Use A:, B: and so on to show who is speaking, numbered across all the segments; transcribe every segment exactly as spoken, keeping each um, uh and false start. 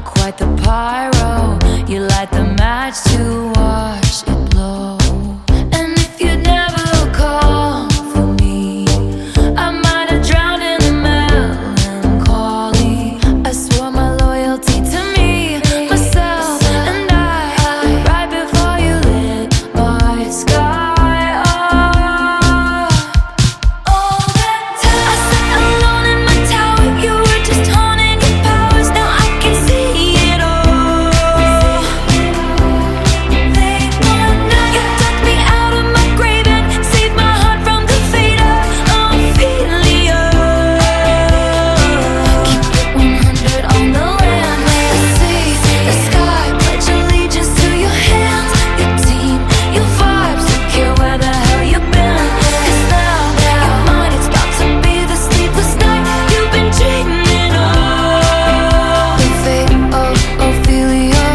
A: quite the pyro. You light the match to watch it blow. And if you'd never call for me, I might have drowned in the melancholy. I swore my loyalty to me, myself, and I, right before you lit my sky up. All that time I sat alone in my tower, you were just haunting your powers. Now I can see it all. They wanna, you dug me out of my grave and saved my heart from the fate of Ophelia. Keep it one hundred on the land, may I see the sky, pledge allegiance to your hands, your team, your vibes, don't care where the hell you've been. 'Cause now, your mind, it's about to be the sleepless night you've been dreaming of. The fate of Ophelia,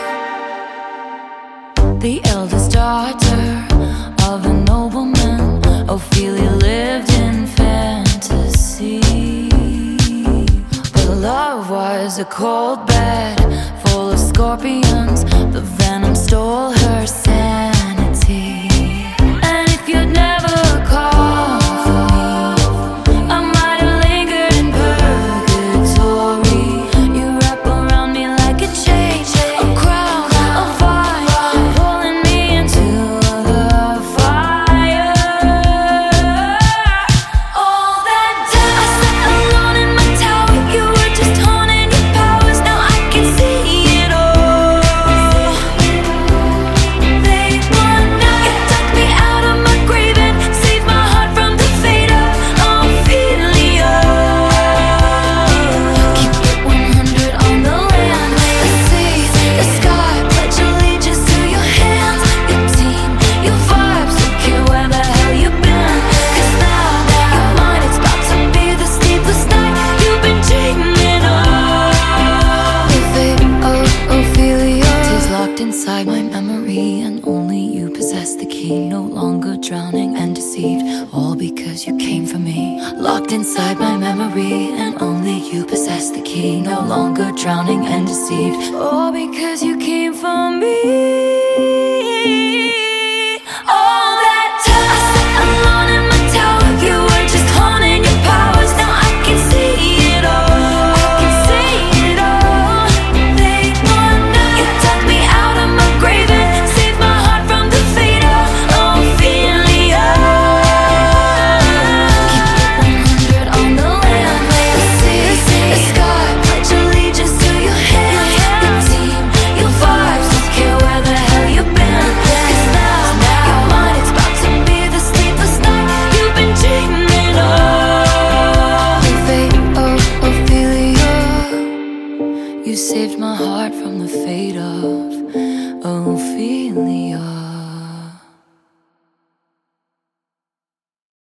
A: the eldest daughter of a nobleman. Ophelia lived in fantasy, but love was a cold bed full of scorpions. The venom stole her sanity. And if you'd never call for me, I might have lingered in purgatory. You wrap around me like a chain, a crown, a vine, pulling me into the fire. All that time I sat alone in my tower, you were just haunting your powers. Now I can see it all. They wanna, you dug me out of my grave and saved my heart from the fate of Ophelia. Keep it one hundred on the land, may I see the sky, pledge allegiance to your hands, your team, your vibes, don't care where the hell you've been. 'Cause now, your mind, it's about to be the sleepless night you've been dreaming of. The fate of Ophelia is locked inside my memory, and only you possess the key. No longer drowning and deceived, all because you came for me. Locked inside my memory, and only you possess the key. No longer drowning and deceived, all because you came for me. All that time I sat alone in my tower, you were just haunting your powers. Now I can see it all. I can see it all. They wanna, you dug me out of my grave and saved my heart from the fate of Ophelia. Keep it one hundred on the land, may I see the sky, pledge allegiance to your hands, your team, your vibes, don't care where the hell you've been. 'Cause now, your mind, it's about to be the sleepless night you've been dreaming of. The fate of Ophelia, you saved my heart from the fate of